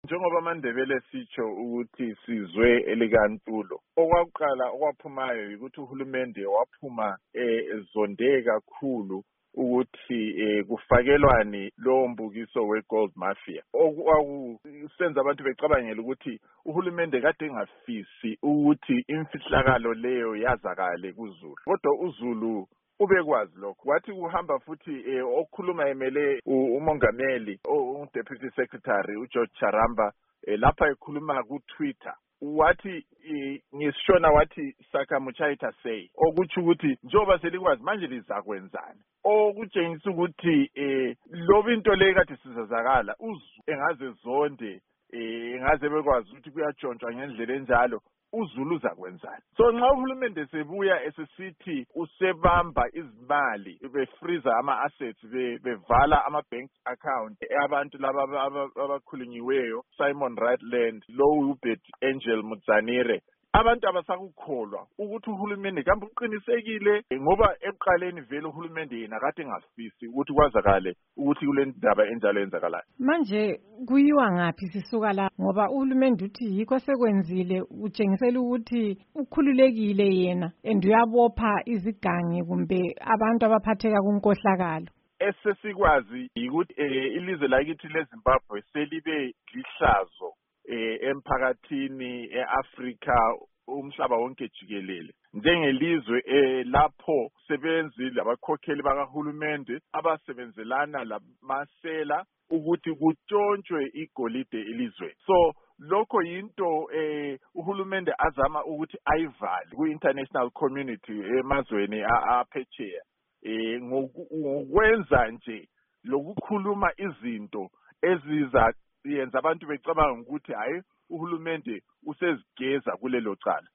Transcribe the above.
Njengoba amandebele sitsho ukuthi sizwe elikaNtulo, okwakuqala okwaphumayo ukuthi uhulumende waphuma zonde kakhulu ukuthi kufakelwani lo mbukiso weGold Mafia. Okwakusenza abantu becabangela ukuthi uhulumende kade engafisi ukuthi imfihlakalo leyo yazakale kuZulu. Kodwa uZulu ubekwazi lokho. Wathi kuhamba futhi okhuluma emele umongameli uDeputy Secretary uGeorge Charamba lapha ekhuluma kuTwitter. Wathi ngisishona wathi Sakamuchaita say okuthi ukuthi njoba selikwazi manje lizakwenzani. Okutshengisa ukuthi lobo into le kade sizazakala engaze zonde engaze bekwazi ukuthi kuyatshontshwa ngendlela enjalo uZulu uzakwenzani. So nxa uhulumende sebuya esesithi usebamba izimali befreeza ama-assets bevala ama-bank account abantu laba abakhulunyiweyo Simon Ratland lo Hubert Angel Mudzanire, abantu abasakukholwa ukuthi uhulumende kambe uqinisekile ngoba eqaleni vele uhulumende yena kade engafisi ukuthi kwazakale ukuthi kule ndaba enjalo yenzakalayo. Manje kuyiwa ngapi sisuka la ngoba uhulumende uthi yikho sekwenzile utshengisela ukuthi ukhululekile yena uyabopha izigangi kumbe abantu abaphatheka kunkohlakalo. Esesikwazi ukuthi ilizwe lakithi leZimbabwe selibe lihlazo emphakathini eAfrika umhlaba wonke jikelele njengelizwe lapho sebenzile abakhokheli bakahulumende abasebenzelana lamasela ukuthi kutshontshwe igolide elizweni. So lokho yinto uhulumende azama ukuthi ayivale ku-international community emazweni aphetsheya ngokwenza nje lokukhuluma izinto eziza yenza abantu becabanga ukuthi hayi uhulumende usezigeza kulelo cala.